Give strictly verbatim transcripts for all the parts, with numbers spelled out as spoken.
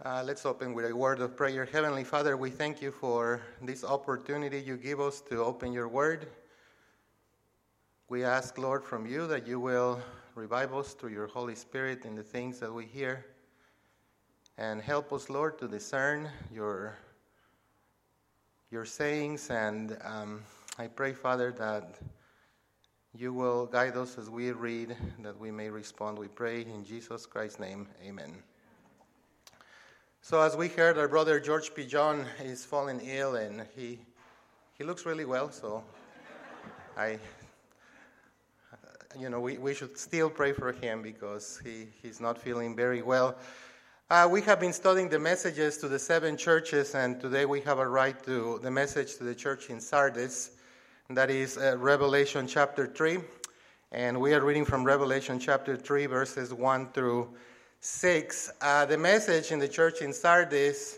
Uh, let's open with a word of prayer. Heavenly Father, we thank you for this opportunity you give us to open your word. We ask, Lord, from you that you will revive us through your Holy Spirit in the things that we hear. And help us, Lord, to discern your, your sayings. And um, I pray, Father, that you will guide us as we read, that we may respond. We pray in Jesus Christ's name. Amen. So as we heard, our brother George P. John is fallen ill, and he he looks really well. So I, you know, we, we should still pray for him because he, he's not feeling very well. Uh, we have been studying the messages to the seven churches, and today we have arrived to the message to the church in Sardis. That is uh, Revelation chapter three, and we are reading from Revelation chapter three, verses one through six. Uh, the message in the church in Sardis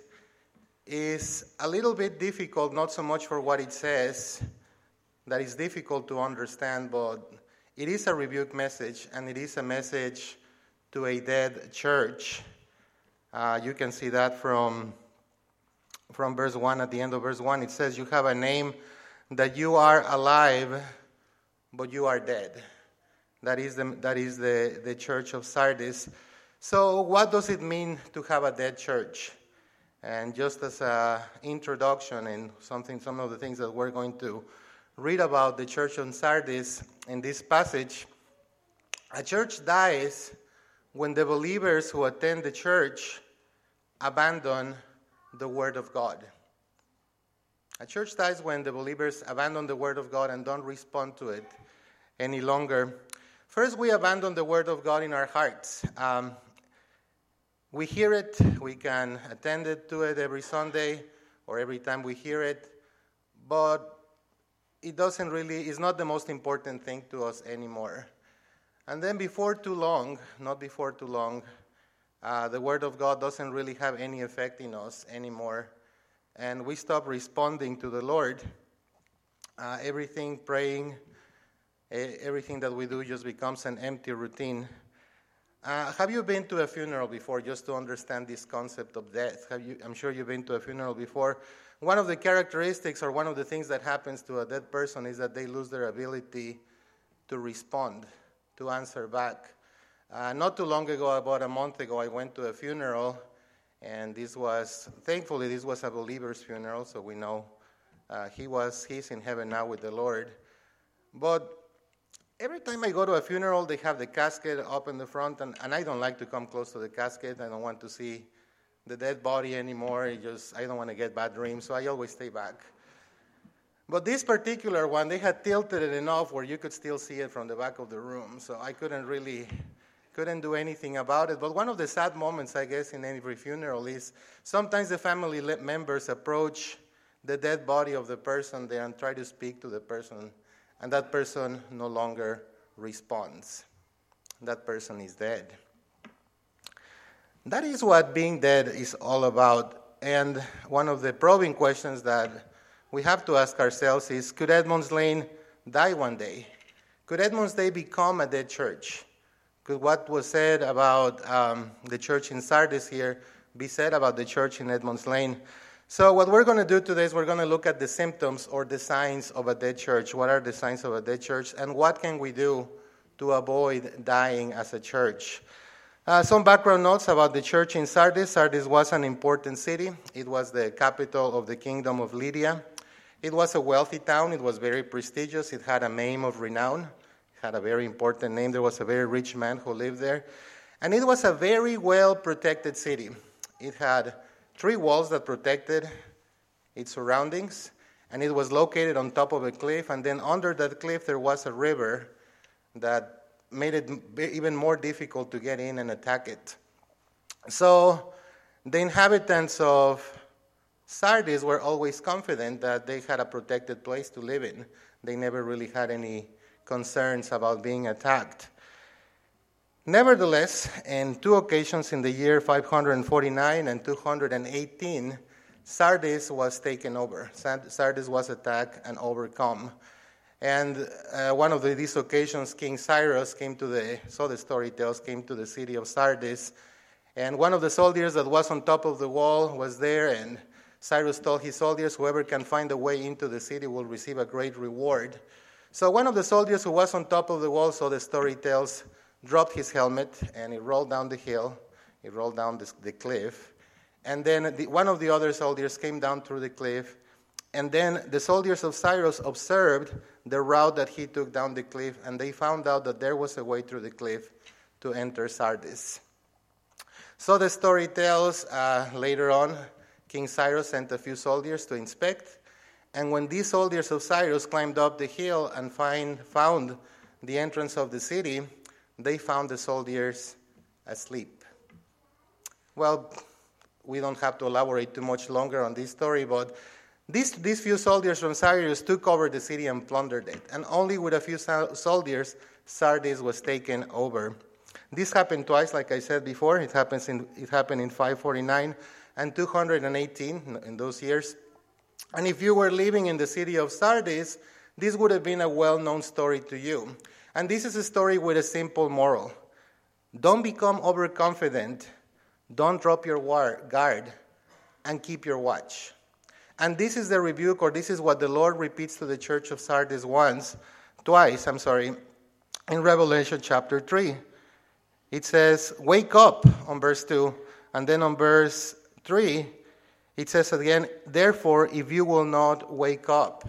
is a little bit difficult, not so much for what it says, that is difficult to understand, but it is a rebuke message, and it is a message to a dead church. Uh, you can see that from, from verse one, at the end of verse one. It says, you have a name that you are alive, but you are dead. That is the, that is the, the church of Sardis. So what does it mean to have a dead church? And just as an introduction and something, some of the things that we're going to read about the church in Sardis in this passage, a church dies when the believers who attend the church abandon the Word of God. A church dies when the believers abandon the Word of God and don't respond to it any longer. First, we abandon the Word of God in our hearts. Um, we hear it, we can attend it to it every Sunday or every time we hear it, but it doesn't really, it's not the most important thing to us anymore. And then before too long, not before too long, uh, the Word of God doesn't really have any effect in us anymore. And we stop responding to the Lord. Uh, everything, praying, everything that we do just becomes an empty routine. Uh, have you been to a funeral before, just to understand this concept of death? Have you, I'm sure you've been to a funeral before. One of the characteristics or one of the things that happens to a dead person is that they lose their ability to respond, to answer back. Uh, not too long ago, about a month ago, I went to a funeral, and this was, thankfully, this was a believer's funeral, so we know uh, he was, he's in heaven now with the Lord. But every time I go to a funeral, they have the casket up in the front, and, and I don't like to come close to the casket. I don't want to see the dead body anymore. It just, I don't want to get bad dreams, so I always stay back. But this particular one, they had tilted it enough where you could still see it from the back of the room, so I couldn't really, couldn't do anything about it. But one of the sad moments, I guess, in every funeral is sometimes the family members approach the dead body of the person there and try to speak to the person, and that person no longer responds. That person is dead. That is what being dead is all about. And one of the probing questions that we have to ask ourselves is, could Edmonds Lane die one day? Could Edmonds Lane become a dead church? Could what was said about um, the church in Sardis here be said about the church in Edmonds Lane? So what we're going to do today is we're going to look at the symptoms or the signs of a dead church. What are the signs of a dead church? And what can we do to avoid dying as a church? Uh, some background notes about the church in Sardis. Sardis was an important city. It was the capital of the kingdom of Lydia. It was a wealthy town. It was very prestigious. It had a name of renown. It had a very important name. There was a very rich man who lived there. And it was a very well-protected city. It had three walls that protected its surroundings, and it was located on top of a cliff, and then under that cliff there was a river that made it even more difficult to get in and attack it. So the inhabitants of Sardis were always confident that they had a protected place to live in. They never really had any concerns about being attacked. Nevertheless, in two occasions in the year five hundred forty-nine and two hundred eighteen, Sardis was taken over. Sardis was attacked and overcome. And uh, one of the, these occasions, King Cyrus came to the, so the story tells, came to the city of Sardis And one of the soldiers that was on top of the wall was there, and Cyrus told his soldiers, whoever can find a way into the city will receive a great reward. So one of the soldiers who was on top of the wall, so the story tells, dropped his helmet, and he rolled down the hill. He rolled down the, the cliff. And then the, one of the other soldiers came down through the cliff. And then the soldiers of Cyrus observed the route that he took down the cliff, and they found out that there was a way through the cliff to enter Sardis. So the story tells, uh, later on, King Cyrus sent a few soldiers to inspect, and when these soldiers of Cyrus climbed up the hill and find, found the entrance of the city, they found the soldiers asleep. Well, we don't have to elaborate too much longer on this story, but these, these few soldiers from Cyrus took over the city and plundered it, and only with a few soldiers, Sardis was taken over. This happened twice, like I said before. It happens in it happened in five forty-nine and two hundred eighteen in those years. And if you were living in the city of Sardis, this would have been a well-known story to you. And this is a story with a simple moral. Don't become overconfident. Don't drop your guard, and keep your watch. And this is the rebuke, or this is what the Lord repeats to the church of Sardis once, twice, I'm sorry, in Revelation chapter three. It says, wake up, on verse two, and then on verse three, it says again, therefore, if you will not wake up,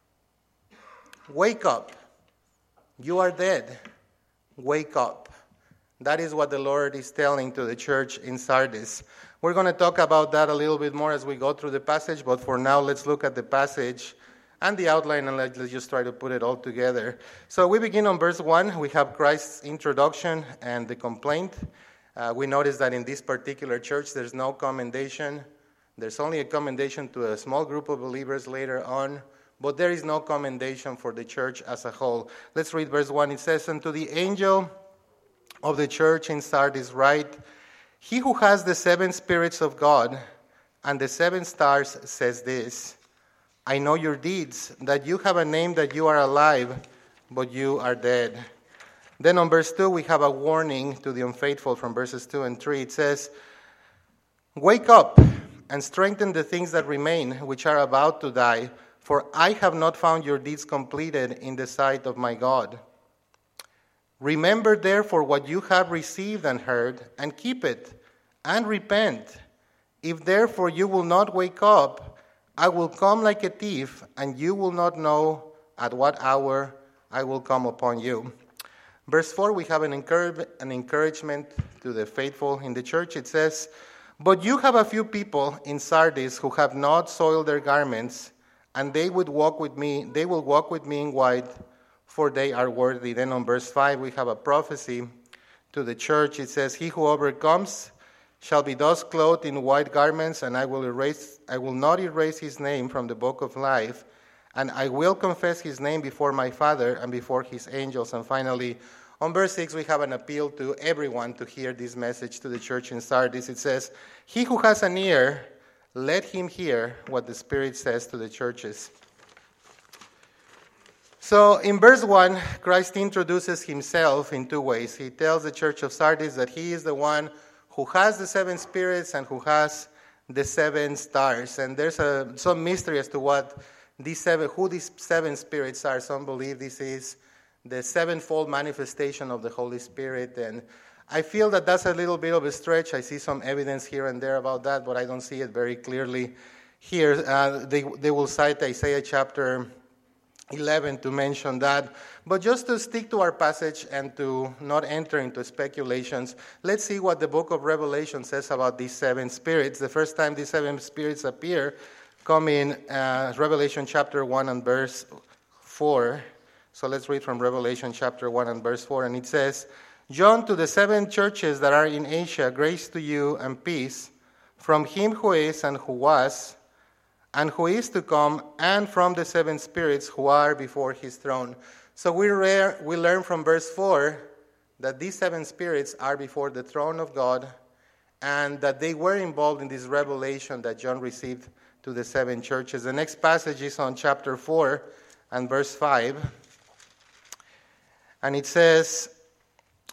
wake up, you are dead, wake up. That is what the Lord is telling to the church in Sardis. We're going to talk about that a little bit more as we go through the passage, but for now, let's look at the passage and the outline, and let's just try to put it all together. So we begin on verse one. We have Christ's introduction and the complaint. Uh, we notice that in this particular church, there's no commendation. There's only a commendation to a small group of believers later on, but there is no commendation for the church as a whole. Let's read verse one. It says, and to the angel of the church in Sardis write, he who has the seven spirits of God and the seven stars says this, I know your deeds, that you have a name, that you are alive, but you are dead. Then on verse two, we have a warning to the unfaithful from verses two and three. It says, wake up and strengthen the things that remain, which are about to die, for I have not found your deeds completed in the sight of my God. Remember therefore what you have received and heard, and keep it, and repent. If therefore you will not wake up, I will come like a thief, and you will not know at what hour I will come upon you. Verse four, we have an, encourage, an encouragement to the faithful in the church. It says, but you have a few people in Sardis who have not soiled their garments, and they would walk with me, they will walk with me in white, for they are worthy. Then on verse five, we have a prophecy to the church. It says, he who overcomes shall be thus clothed in white garments, and I will erase, I will not erase his name from the book of life, and I will confess his name before my Father and before his angels. And finally, on verse six, we have an appeal to everyone to hear this message to the church in Sardis. It says, he who has an ear, let him hear what the Spirit says to the churches. So in verse one, Christ introduces himself in two ways. He tells the church of Sardis that he is the one who has the seven spirits and who has the seven stars. And there's a, some mystery as to what these seven, who these seven spirits are. Some believe this is the sevenfold manifestation of the Holy Spirit. And I feel that that's a little bit of a stretch. I see some evidence here and there about that, but I don't see it very clearly here. Uh, they, they will cite Isaiah chapter eleven to mention that. But just to stick to our passage and to not enter into speculations, let's see what the book of Revelation says about these seven spirits. The first time these seven spirits appear come in uh, Revelation chapter one and verse four. So let's read from Revelation chapter one and verse four. And it says, John, to the seven churches that are in Asia, grace to you and peace from him who is and who was and who is to come, and from the seven spirits who are before his throne. So we, re- we learn from verse four that these seven spirits are before the throne of God, and that they were involved in this revelation that John received to the seven churches. The next passage is on chapter four and verse five. And it says,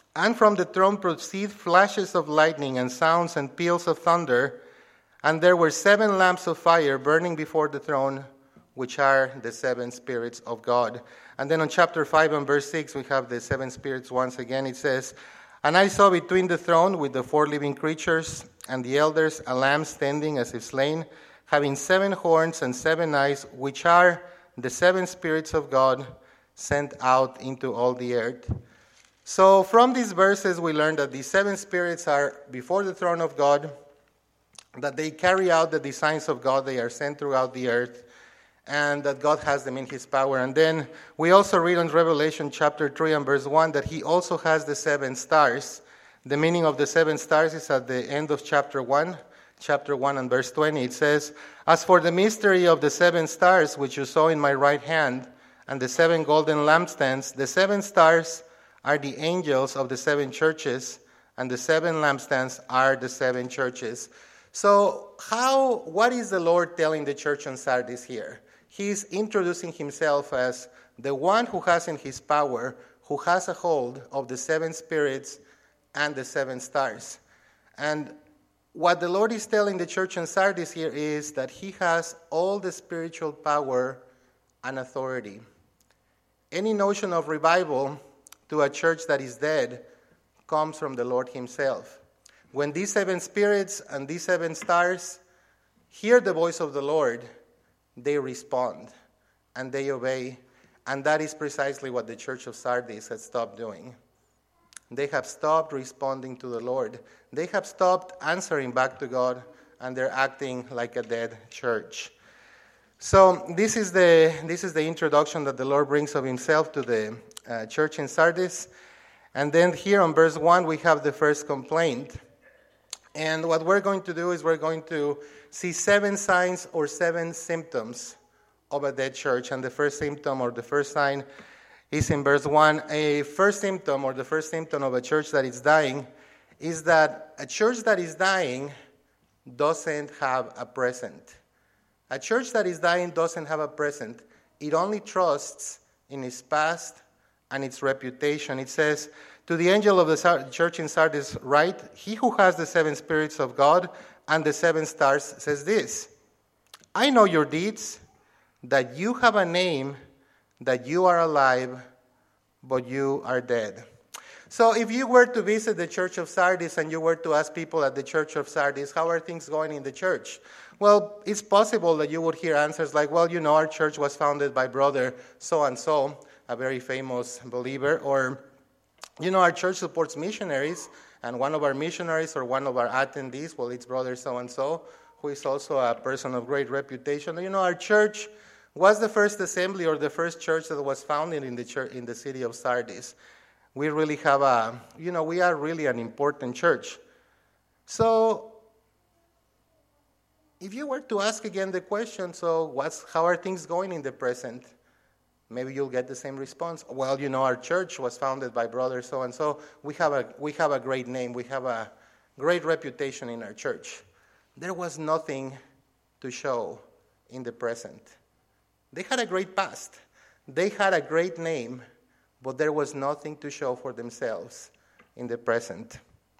And from the throne proceed flashes of lightning and sounds and peals of thunder. And there were seven lamps of fire burning before the throne, which are the seven spirits of God. And then on chapter five and verse six, we have the seven spirits once again. It says, And I saw between the throne with the four living creatures and the elders a lamb standing as if slain, having seven horns and seven eyes, which are the seven spirits of God sent out into all the earth. So from these verses, we learn that the seven spirits are before the throne of God, that they carry out the designs of God, they are sent throughout the earth, and that God has them in his power. And then we also read in Revelation chapter three and verse one that he also has the seven stars. The meaning of the seven stars is at the end of chapter one. Chapter one and verse twenty, it says, As for the mystery of the seven stars which you saw in my right hand, and the seven golden lampstands, the seven stars are the angels of the seven churches, and the seven lampstands are the seven churches. So how, what is the Lord telling the church in Sardis here? He's introducing himself as the one who has in his power, who has a hold of the seven spirits and the seven stars. And what the Lord is telling the church in Sardis here is that he has all the spiritual power and authority. Any notion of revival to a church that is dead comes from the Lord himself. When these seven spirits and these seven stars hear the voice of the Lord, they respond and they obey. And that is precisely what the church of Sardis has stopped doing. They have stopped responding to the Lord. They have stopped answering back to God, and they're acting like a dead church. So this is the this is the introduction that the Lord brings of himself to the uh, church in Sardis. And then here on verse one, we have the first complaint. And what we're going to do is we're going to see seven signs or seven symptoms of a dead church. And the first symptom or the first sign is in verse one. A first symptom or the first symptom of a church that is dying is that a church that is dying doesn't have a present. A church that is dying doesn't have a present. It only trusts in its past and its reputation. It says, to the angel of the church in Sardis write, he who has the seven spirits of God and the seven stars says this, I know your deeds, that you have a name, that you are alive, but you are dead. So if you were to visit the church of Sardis and you were to ask people at the church of Sardis, how are things going in the church? Well, it's possible that you would hear answers like, well, you know, our church was founded by brother so-and-so, a very famous believer, or, you know, our church supports missionaries, and one of our missionaries or one of our attendees, well, it's brother so-and-so, who is also a person of great reputation. You know, our church was the first assembly or the first church that was founded in the church in the city of Sardis. We really have a, you know, we are really an important church. So, if you were to ask again the question, so what's, how are things going in the present? Maybe you'll get the same response. Well, you know, our church was founded by brother so-and-so. We have a, we have a great name. We have a great reputation in our church. There was nothing to show in the present. They had a great past. They had a great name, but there was nothing to show for themselves in the present.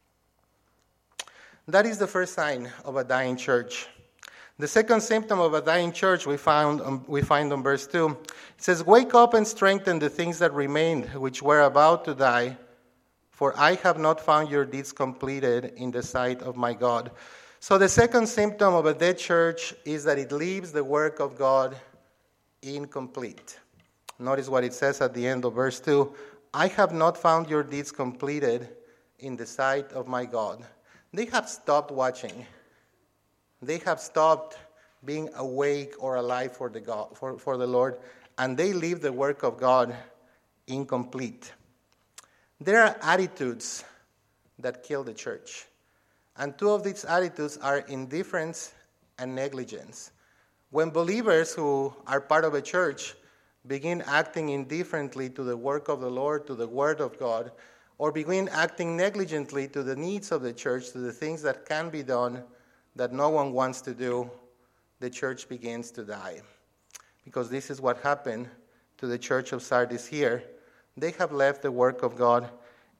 That is the first sign of a dying church. The second symptom of a dying church we found um, we find on verse two. It says, wake up and strengthen the things that remained, which were about to die, for I have not found your deeds completed in the sight of my God. So the second symptom of a dead church is that it leaves the work of God incomplete. Notice what it says at the end of verse two. I have not found your deeds completed in the sight of my God. They have stopped watching. They have stopped being awake or alive for the God, for, for the Lord, and they leave the work of God incomplete. There are attitudes that kill the church. And two of these attitudes are indifference and negligence. When believers who are part of a church begin acting indifferently to the work of the Lord, to the Word of God, or begin acting negligently to the needs of the church, to the things that can be done that no one wants to do, the church begins to die. Because this is what happened to the church of Sardis here. They have left the work of God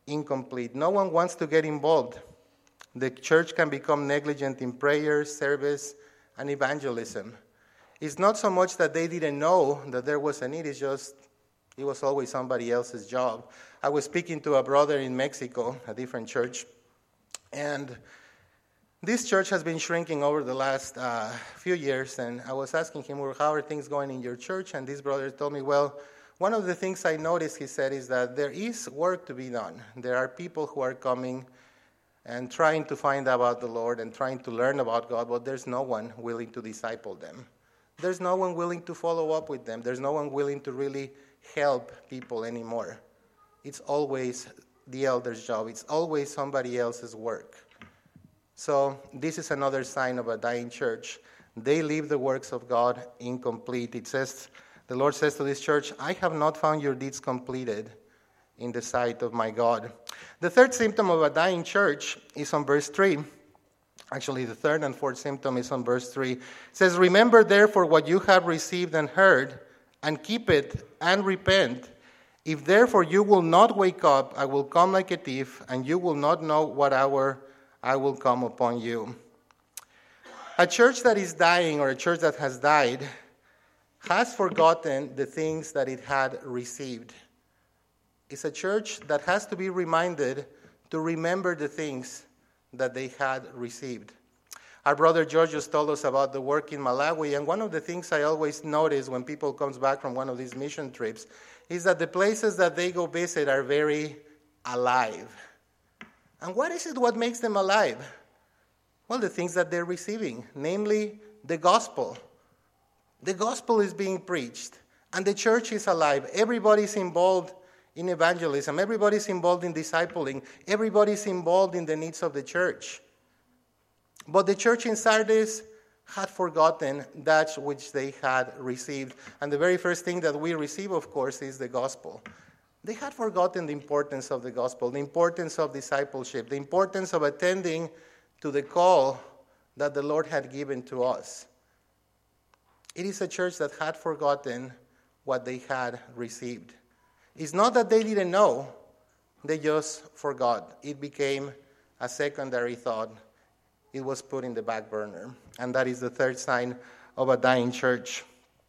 incomplete. No one wants to get involved. The church can become negligent in prayer, service, and evangelism. It's not so much that they didn't know that there was a need, it's just it was always somebody else's job. I was speaking to a brother in Mexico, a different church, and this church has been shrinking over the last uh, few years, and I was asking him, well, how are things going in your church? And this brother told me, well, one of the things I noticed, he said, is that there is work to be done. There are people who are coming and trying to find out about the Lord and trying to learn about God, but there's no one willing to disciple them. There's no one willing to follow up with them. There's no one willing to really help people anymore. It's always the elder's job. It's always somebody else's work. So this is another sign of a dying church. They leave the works of God incomplete. It says, the Lord says to this church, I have not found your deeds completed in the sight of my God. The third symptom of a dying church is on verse three. Actually, the third and fourth symptom is on verse three. It says, remember therefore what you have received and heard, and keep it and repent. If therefore you will not wake up, I will come like a thief, and you will not know what hour I will come upon you. A church that is dying, or a church that has died, has forgotten the things that it had received. It's a church that has to be reminded to remember the things that they had received. Our brother George just told us about the work in Malawi, and one of the things I always notice when people comes back from one of these mission trips is that the places that they go visit are very alive. And what is it what makes them alive? Well, the things that they're receiving, namely the gospel. The gospel is being preached, and the church is alive. Everybody's involved in evangelism. Everybody's involved in discipling. Everybody's involved in the needs of the church. But the church in Sardis had forgotten that which they had received. And the very first thing that we receive, of course, is the gospel. They had forgotten the importance of the gospel, the importance of discipleship, the importance of attending to the call that the Lord had given to us. It is a church that had forgotten what they had received. It's not that they didn't know, they just forgot. It became a secondary thought. It was put in the back burner. And that is the third sign of a dying church.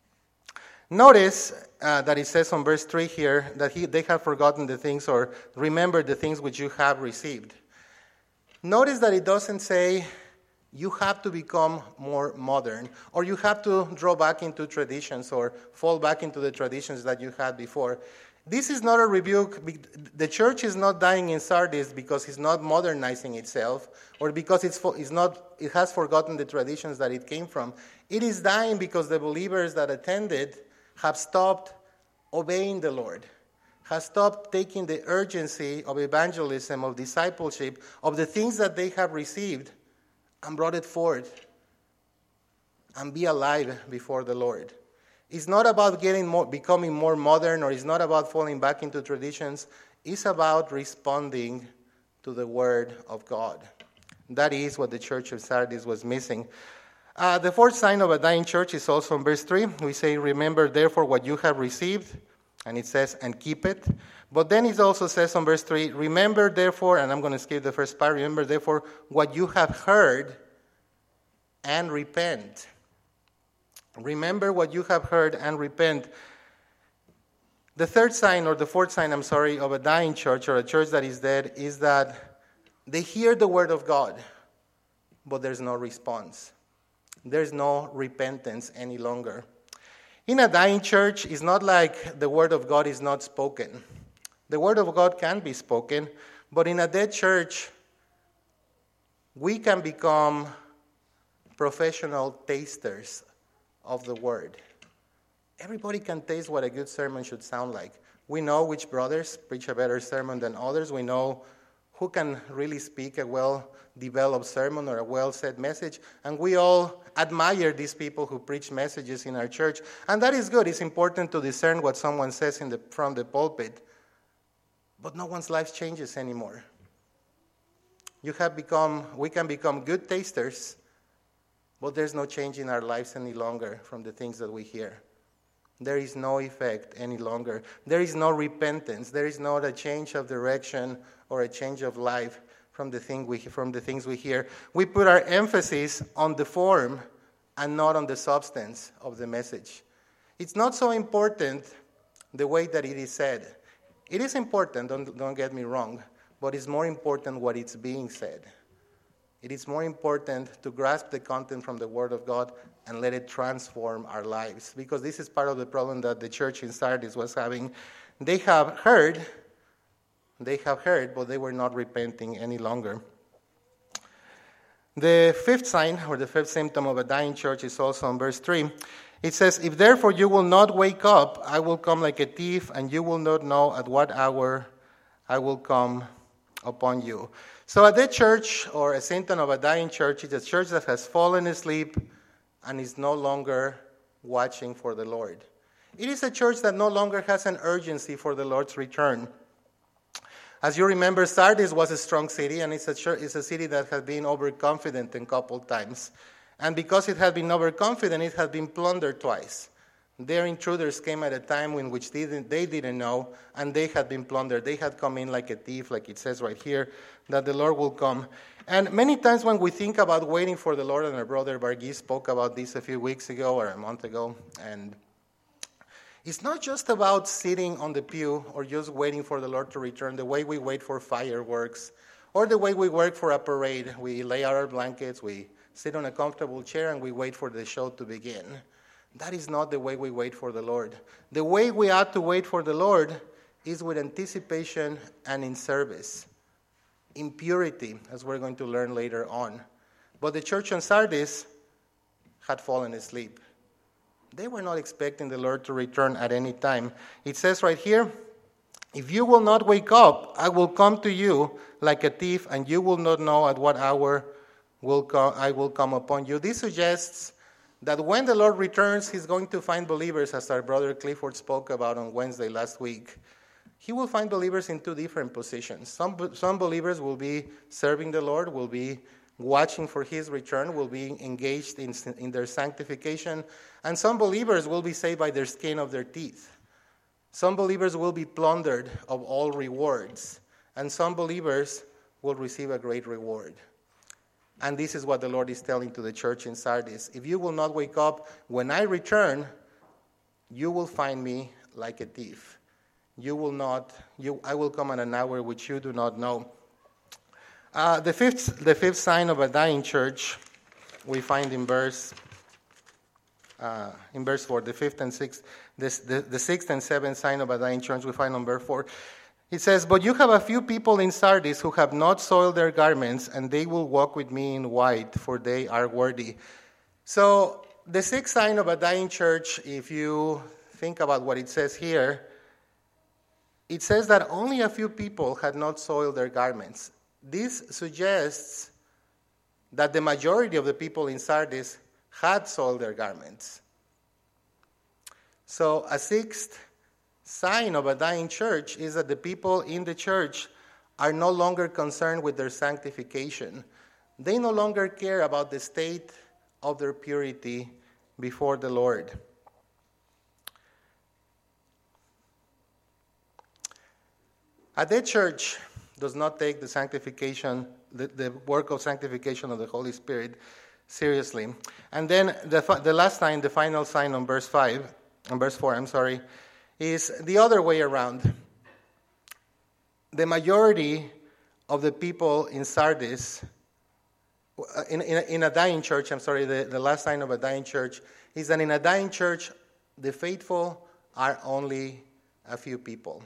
Notice uh, that it says on verse three here that he, they have forgotten the things, or remember the things which you have received. Notice that it doesn't say you have to become more modern, or you have to draw back into traditions or fall back into the traditions that you had before. This is not a rebuke. The church is not dying in Sardis because it's not modernizing itself, or because it's, it's not, it has forgotten the traditions that it came from. It is dying because the believers that attended have stopped obeying the Lord, have stopped taking the urgency of evangelism, of discipleship, of the things that they have received, and brought it forth and be alive before the Lord. It's not about getting more, becoming more modern, or it's not about falling back into traditions. It's about responding to the Word of God. That is what the church of Sardis was missing. Uh, the fourth sign of a dying church is also in verse three. We say, remember therefore what you have received, and it says, and keep it. But then it also says on verse three, remember therefore, and I'm going to skip the first part, remember therefore what you have heard, and repent. Remember what you have heard and repent. The third sign, or the fourth sign, I'm sorry, of a dying church, or a church that is dead, is that they hear the word of God, but there's no response. There's no repentance any longer. In a dying church, it's not like the word of God is not spoken. The word of God can be spoken, but in a dead church, we can become professional tasters of the word. Everybody can taste what a good sermon should sound like. We know which brothers preach a better sermon than others. We know who can really speak a well-developed sermon or a well-said message. And we all admire these people who preach messages in our church. And that is good. It's important to discern what someone says in the, from the pulpit. But no one's life changes anymore. You have become, we can become good tasters, but there's no change in our lives any longer from the things that we hear. there is no effect any longer. There is no repentance. There is not a change of direction or a change of life from the thing we from the things we hear. We put our emphasis on the form and not on the substance of the message. It's not so important the way that it is said. It is important, don't, don't get me wrong, but it's more important what is being said. It is more important to grasp the content from the Word of God and let it transform our lives. Because this is part of the problem that the church in Sardis was having. They have heard, they have heard, but they were not repenting any longer. The fifth sign, or the fifth symptom of a dying church, is also in verse three. It says, "If therefore you will not wake up, I will come like a thief, and you will not know at what hour I will come upon you." So a dead church, or a symptom of a dying church, is a church that has fallen asleep and is no longer watching for the Lord. It is a church that no longer has an urgency for the Lord's return. As you remember, Sardis was a strong city, and it's a, church, it's a city that has been overconfident a couple times. And because it had been overconfident, it had been plundered twice. Their intruders came at a time in which they didn't, they didn't know, and they had been plundered. They had come in like a thief, like it says right here, that the Lord will come. And many times when we think about waiting for the Lord, and our brother Bargis spoke about this a few weeks ago or a month ago, and it's not just about sitting on the pew or just waiting for the Lord to return, the way we wait for fireworks, or the way we work for a parade. We lay out our blankets, we sit on a comfortable chair, and we wait for the show to begin. That is not the way we wait for the Lord. The way we ought to wait for the Lord is with anticipation and in service, in purity, as we're going to learn later on. But the church in Sardis had fallen asleep. They were not expecting the Lord to return at any time. It says right here, "If you will not wake up, I will come to you like a thief, and you will not know at what hour will come, I will come upon you." This suggests that when the Lord returns, he's going to find believers, as our brother Clifford spoke about on Wednesday last week. He will find believers in two different positions. Some, some believers will be serving the Lord, will be watching for his return, will be engaged in, in their sanctification, and some believers will be saved by their skin of their teeth. Some believers will be plundered of all rewards, and some believers will receive a great reward. And this is what the Lord is telling to the church in Sardis. If you will not wake up when I return, you will find me like a thief. You will not, you, I will come at an hour which you do not know. Uh, the fifth, the fifth sign of a dying church we find in verse, uh, in verse four. The fifth and sixth, this, the, the sixth and seventh sign of a dying church we find on verse four. It says, "But you have a few people in Sardis who have not soiled their garments, and they will walk with me in white, for they are worthy." So the sixth sign of a dying church, if you think about what it says here, it says that only a few people had not soiled their garments. This suggests that the majority of the people in Sardis had soiled their garments. So a sixth sign of a dying church is that the people in the church are no longer concerned with their sanctification. They no longer care about the state of their purity before the Lord. A dead church does not take the sanctification, the, the work of sanctification of the Holy Spirit seriously. And then the the last sign, the final sign on verse five, on verse four, I'm sorry, is the other way around. The majority of the people in Sardis, in, in, in a dying church, I'm sorry, the, the last sign of a dying church is that in a dying church, the faithful are only a few people.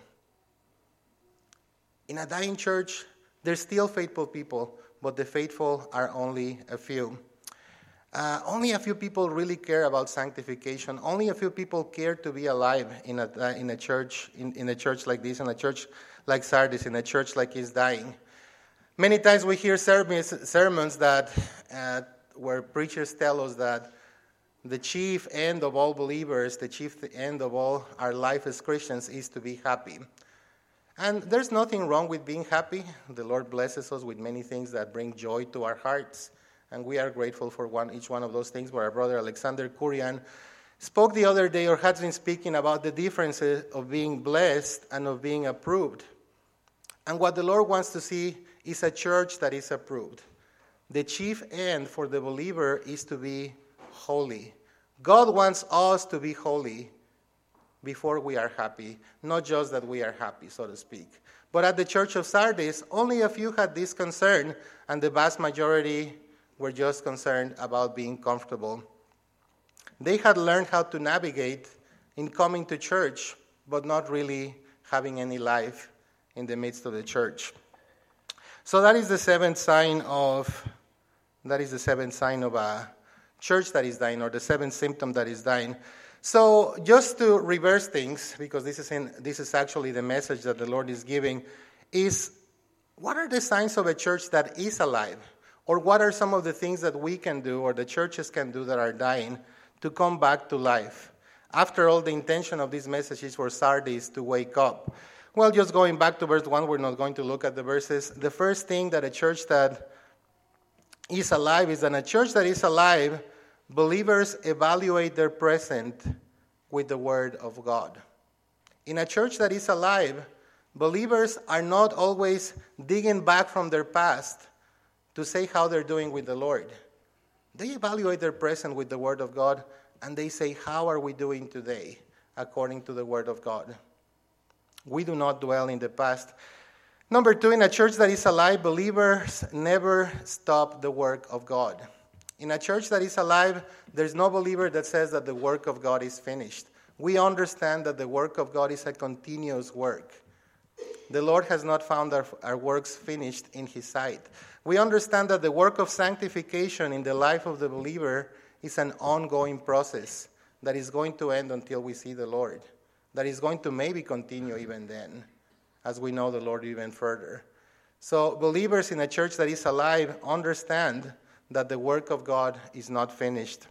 In a dying church, there's still faithful people, but the faithful are only a few. Uh, only a few people really care about sanctification. Only a few people care to be alive in a uh, in a church in, in a church like this, in a church like Sardis, in a church like is dying. Many times we hear sermons, sermons that uh, where preachers tell us that the chief end of all believers, the chief end of all our life as Christians, is to be happy. And there's nothing wrong with being happy. The Lord blesses us with many things that bring joy to our hearts. And we are grateful for one, each one of those things. But our brother Alexander Kurian spoke the other day, or has been speaking about the differences of being blessed and of being approved. And what the Lord wants to see is a church that is approved. The chief end for the believer is to be holy. God wants us to be holy before we are happy, not just that we are happy, so to speak. But at the church of Sardis, only a few had this concern, and the vast majority were just concerned about being comfortable. They had learned how to navigate in coming to church, but not really having any life in the midst of the church. So that is the seventh sign of that is the seventh sign of a church that is dying, or the seventh symptom that is dying. So just to reverse things, because this is in, this is actually the message that the Lord is giving, is what are the signs of a church that is alive? Or what are some of the things that we can do, or the churches can do, that are dying to come back to life? After all, the intention of this message is for Sardis to wake up. Well, just going back to verse one, we're not going to look at the verses. The first thing that a church that is alive is that a church that is alive, believers evaluate their present with the Word of God. In a church that is alive, believers are not always digging back from their past to say how they're doing with the Lord. They evaluate their present with the Word of God, and they say, how are we doing today according to the Word of God? We do not dwell in the past. Number two, in a church that is alive, believers never stop the work of God. In a church that is alive, there's no believer that says that the work of God is finished. We understand that the work of God is a continuous work. The Lord has not found our, our works finished in His sight. We understand that the work of sanctification in the life of the believer is an ongoing process that is going to end until we see the Lord, that is going to maybe continue even then, as we know the Lord even further. So believers in a church that is alive understand that the work of God is not finished.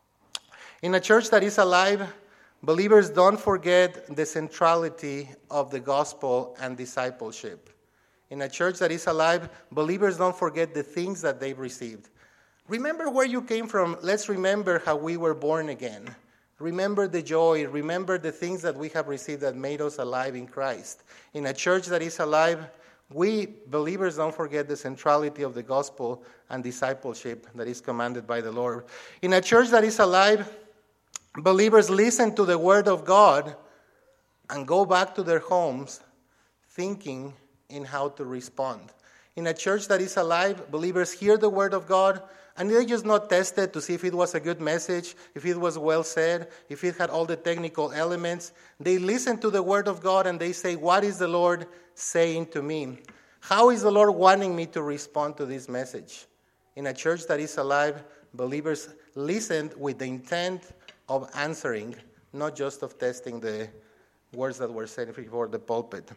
In a church that is alive, believers don't forget the centrality of the gospel and discipleship. In a church that is alive, believers don't forget the things that they've received. Remember where you came from. Let's remember how we were born again. Remember the joy. Remember the things that we have received that made us alive in Christ. In a church that is alive, we believers don't forget the centrality of the gospel and discipleship that is commanded by the Lord. In a church that is alive, believers listen to the Word of God and go back to their homes thinking in how to respond. In a church that is alive, believers hear the Word of God, and they just not test it to see if it was a good message, if it was well said, if it had all the technical elements. They listen to the Word of God and they say, what is the Lord saying to me? How is the Lord wanting me to respond to this message? In a church that is alive, believers listened with the intent of answering, not just of testing the words that were said before the pulpit.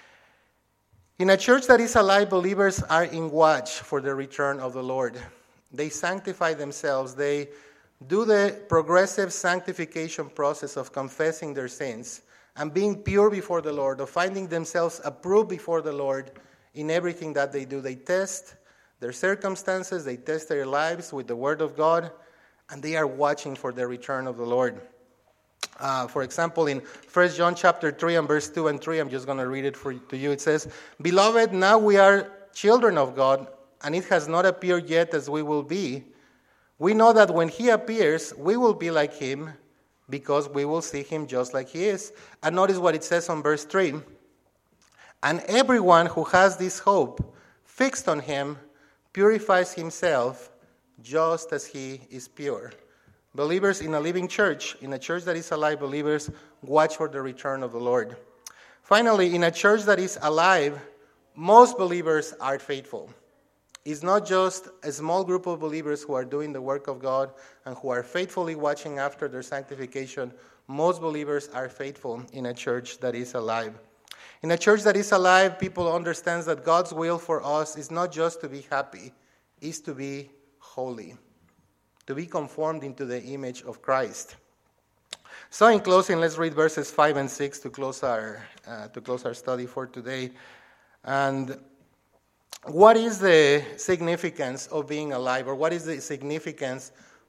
In a church that is alive, believers are in watch for the return of the Lord. They sanctify themselves. They do the progressive sanctification process of confessing their sins and being pure before the Lord, of finding themselves approved before the Lord in everything that they do. They test their circumstances, they test their lives with the Word of God, and they are watching for the return of the Lord. Uh, for example, in First John chapter three and verse two and three, I'm just going to read it for to you. It says, "Beloved, now we are children of God, and it has not appeared yet as we will be. We know that when He appears, we will be like Him, because we will see Him just like He is." And notice what it says on verse three. "And everyone who has this hope fixed on Him purifies himself just as He is pure." Believers in a living church, in a church that is alive, believers watch for the return of the Lord. Finally, in a church that is alive, most believers are faithful. It's not just a small group of believers who are doing the work of God and who are faithfully watching after their sanctification. Most believers are faithful in a church that is alive. In a church that is alive, people understand that God's will for us is not just to be happy, it's to be holy, to be conformed into the image of Christ. So in closing, let's read verses five and six to close our uh, to close our study for today. And what is the significance of being alive, or what is the significance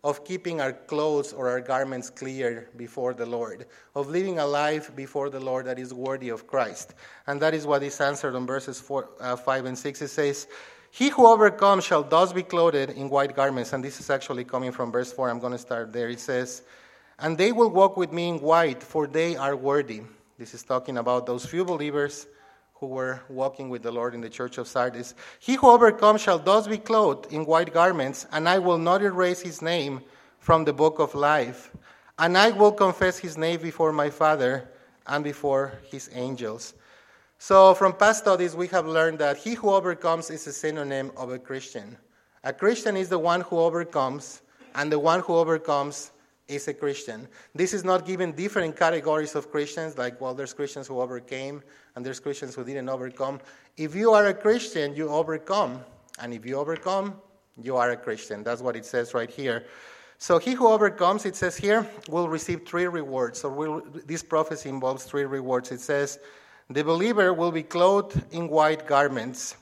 of keeping our clothes or our garments clear before the Lord, of living a life before the Lord that is worthy of Christ. And that is what is answered on verses four, uh, five and six. It says, he who overcomes shall thus be clothed in white garments. And this is actually coming from verse four. I'm going to start there. It says, and they will walk with me in white, for they are worthy. This is talking about those few believers who were walking with the Lord in the church of Sardis. He who overcomes shall thus be clothed in white garments, and I will not erase his name from the book of life. And I will confess his name before my Father and before his angels. So from past studies, we have learned that he who overcomes is a synonym of a Christian. A Christian is the one who overcomes, and the one who overcomes is a Christian. This is not given different categories of Christians, like, well, there's Christians who overcame, and there's Christians who didn't overcome. If you are a Christian, you overcome. And if you overcome, you are a Christian. That's what it says right here. So he who overcomes, it says here, will receive three rewards. So we'll, this prophecy involves three rewards. It says, the believer will be clothed in white garments.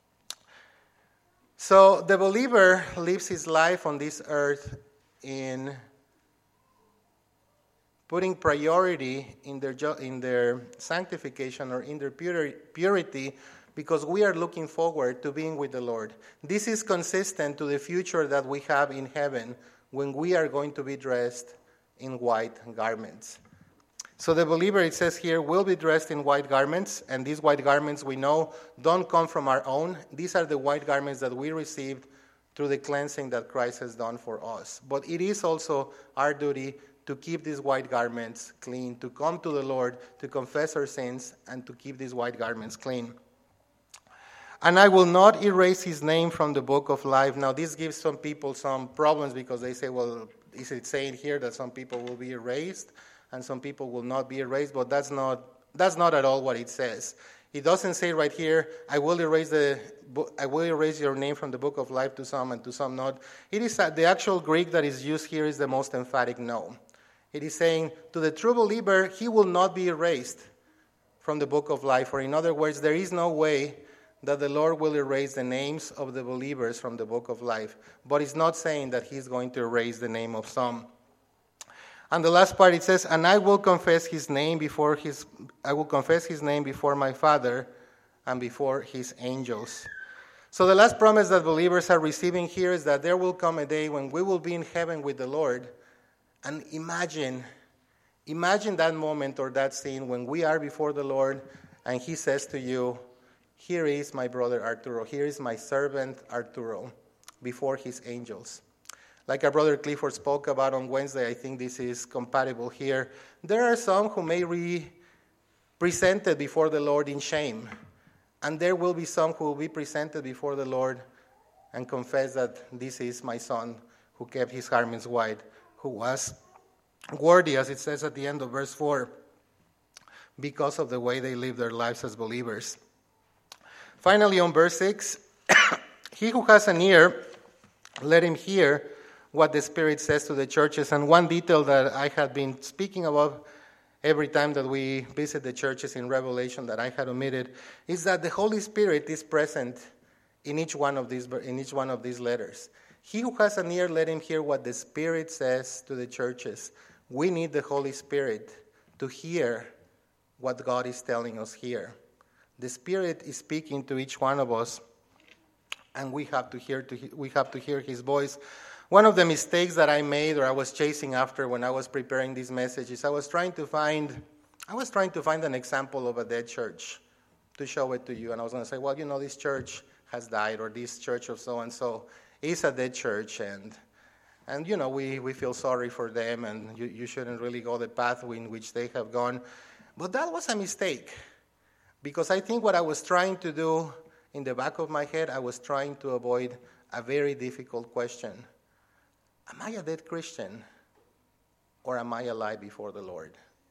So the believer lives his life on this earth in putting priority in their in their sanctification or in their purity, because we are looking forward to being with the Lord. This is consistent to the future that we have in heaven, when we are going to be dressed in white garments. So the believer, it says here, will be dressed in white garments, and these white garments, we know, don't come from our own. These are the white garments that we received through the cleansing that Christ has done for us. But it is also our duty to keep these white garments clean, to come to the Lord, to confess our sins, and to keep these white garments clean. And I will not erase his name from the book of life. Now, this gives some people some problems, because they say, well, is it saying here that some people will be erased and some people will not be erased? But that's not that's not at all what it says. It doesn't say right here, I will erase the I will erase your name from the book of life to some and to some not. It is uh, the actual Greek that is used here is the most emphatic no. It is saying, to the true believer, he will not be erased from the book of life. Or in other words, there is no way that the Lord will erase the names of the believers from the book of life. But it's not saying that he's going to erase the name of some. And the last part, it says, and I will confess his name before his I will confess his name before my Father and before his angels. So the last promise that believers are receiving here is that there will come a day when we will be in heaven with the Lord. And imagine, imagine that moment or that scene when we are before the Lord and he says to you, here is my brother Arturo, here is my servant Arturo, before his angels. Like our brother Clifford spoke about on Wednesday, I think this is compatible here. There are some who may be presented before the Lord in shame. And there will be some who will be presented before the Lord and confess that this is my son who kept his garments white, who was worthy, as it says at the end of verse four, because of the way they live their lives as believers. Finally, on verse six, he who has an ear, let him hear what the Spirit says to the churches. And one detail that I had been speaking about every time that we visit the churches in Revelation that I had omitted is that the Holy Spirit is present in each one of these in each one of these letters. He who has an ear, let him hear what the Spirit says to the churches. We need the Holy Spirit to hear what God is telling us here. The Spirit is speaking to each one of us, and we have to hear to we have to hear His voice. One of the mistakes that I made, or I was chasing after when I was preparing this message, is I was trying to find, I was trying to find an example of a dead church to show it to you, and I was going to say, well, you know, this church has died, or this church of so and so is a dead church, and and you know we, we feel sorry for them, and you, you shouldn't really go the path in which they have gone. But that was a mistake, because I think what I was trying to do in the back of my head, I was trying to avoid a very difficult question. Am I a dead Christian, or am I alive before the Lord?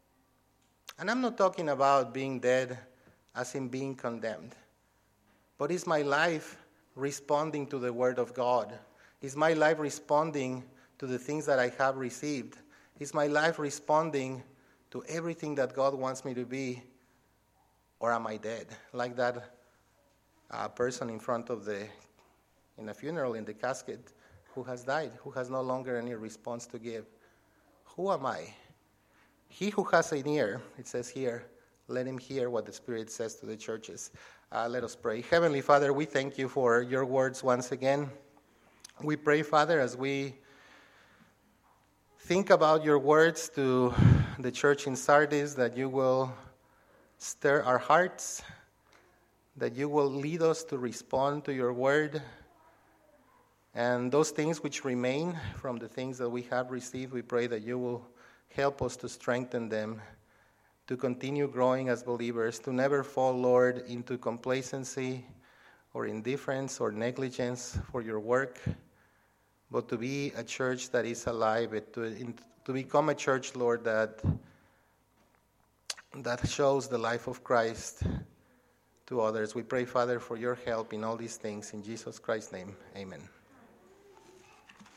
And I'm not talking about being dead as in being condemned, but is my life responding to the Word of God? Is my life responding to the things that I have received? Is my life responding to everything that God wants me to be? Or am I dead? Like that uh, person in front of the, in a funeral, in the casket, who has died, who has no longer any response to give. Who am I? He who has an ear, it says here, let him hear what the Spirit says to the churches. Uh, let us pray. Heavenly Father, we thank you for your words once again. We pray, Father, as we think about your words to the church in Sardis, that you will stir our hearts, that you will lead us to respond to your word, and those things which remain from the things that we have received, we pray that you will help us to strengthen them, to continue growing as believers, to never fall, Lord, into complacency or indifference or negligence for your work, but to be a church that is alive, to, in, to become a church, Lord, that, that shows the life of Christ to others. We pray, Father, for your help in all these things. In Jesus Christ's name, amen.